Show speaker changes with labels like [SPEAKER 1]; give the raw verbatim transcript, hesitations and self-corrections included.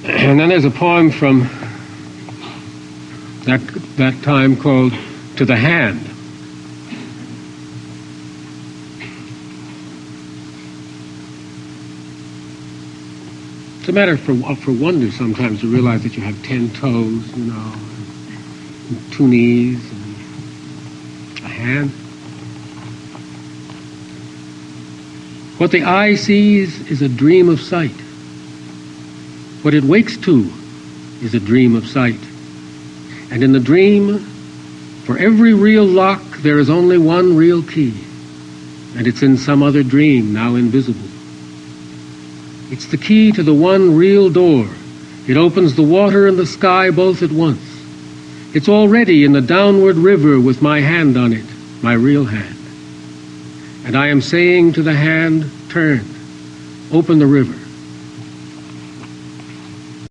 [SPEAKER 1] And then there's a poem from that, that time called To the Hand. It's a matter for, for wonder sometimes to realize that you have ten toes, you know, and two knees, and a hand. What the eye sees is a dream of sight. What it wakes to is a dream of sight. And in the dream, for every real lock, there is only one real key, and it's in some other dream, now invisible. It's the key to the one real door. It opens the water and the sky both at once. It's already in the downward river with my hand on it, my real hand. And I am saying to the hand, turn, open the river.